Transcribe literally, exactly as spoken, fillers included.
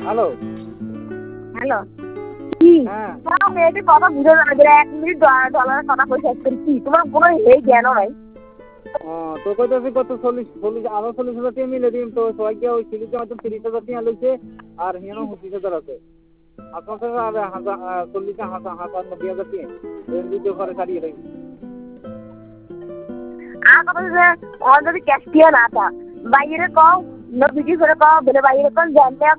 hello hello কি হ্যাঁ তোমার মেয়েটি কথা বুঝে যাবে যে এক মিনিট ডলারের কথা পয়সা কি তোমার কোনো এই জ্ঞান নাই ও তো কইতেছি কত চল্লিশ চল্লিশ আরো চল্লিশ হাজার টাকা মিলে দিন তো সবাইকে ওই সিলিতে হয়তো তিরিশ হাজার টাকা লইছে আর হিয়ানো পঁচিশ হাজার আছে আপনার কাছে আর হাজার চল্লিশে হাজার হাজার নব্বই হাজার টাকা এর দ্বিতীয় ঘরে ছাড়িয়ে দেয় আর কথা যে ওর যদি ক্যাশ দিয়ে না তা বাইরে কও না বিক্রি করে কও বলে বাইরে কোন জানতে